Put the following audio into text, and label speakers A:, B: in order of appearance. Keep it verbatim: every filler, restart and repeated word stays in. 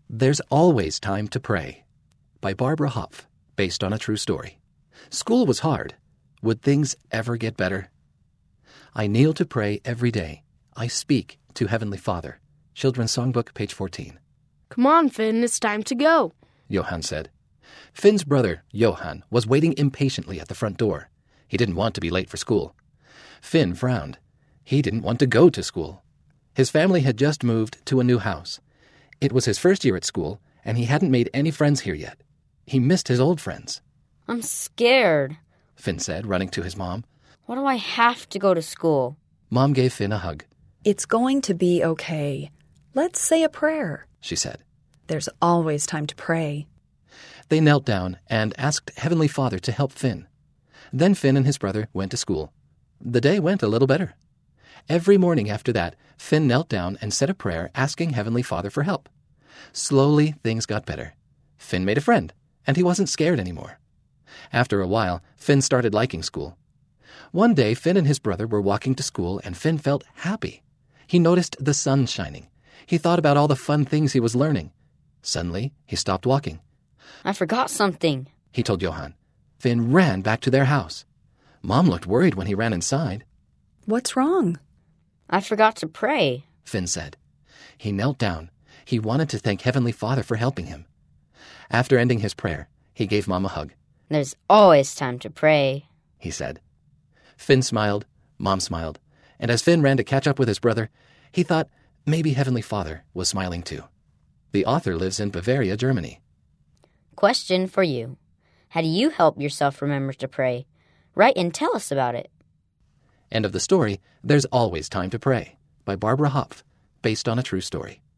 A: There's Always Time to Pray by Barbara Hopf, based on a true story. School was hard. Would things ever get better? I kneel to pray every day. I speak to Heavenly Father. Children's Songbook, page fourteen.
B: Come on, Finn, it's time to go,
A: Johan said. Finn's brother, Johan, was waiting impatiently at the front door. He didn't want to be late for school. Finn frowned. He didn't want to go to school. His family had just moved to a new house. It was his first year at school, and he hadn't made any friends here yet. He missed his old friends.
C: I'm scared,
A: Finn said, running to his mom.
C: Why do I have to go to school?
A: Mom gave Finn a hug.
D: It's going to be okay. Let's say a prayer,
A: she said.
D: There's always time to pray.
A: They knelt down and asked Heavenly Father to help Finn. Then Finn and his brother went to school. The day went a little better. Every morning after that, Finn knelt down and said a prayer asking Heavenly Father for help. Slowly, things got better. Finn made a friend, and he wasn't scared anymore. After a while, Finn started liking school. One day, Finn and his brother were walking to school, and Finn felt happy. He noticed the sun shining. He thought about all the fun things he was learning. Suddenly, he stopped walking.
C: I forgot something,
A: he told Johan. Finn ran back to their house. Mom looked worried when he ran inside.
D: What's wrong?
C: I forgot to pray,
A: Finn said. He knelt down. He wanted to thank Heavenly Father for helping him. After ending his prayer, he gave Mom a hug.
C: There's always time to pray,
A: he said. Finn smiled, Mom smiled, and as Finn ran to catch up with his brother, he thought maybe Heavenly Father was smiling too. The author lives in Bavaria, Germany.
C: Question for you. How do you help yourself remember to pray? Write and tell us about it.
A: End of the story, There's Always Time to Pray by Barbara Hopf, based on a true story.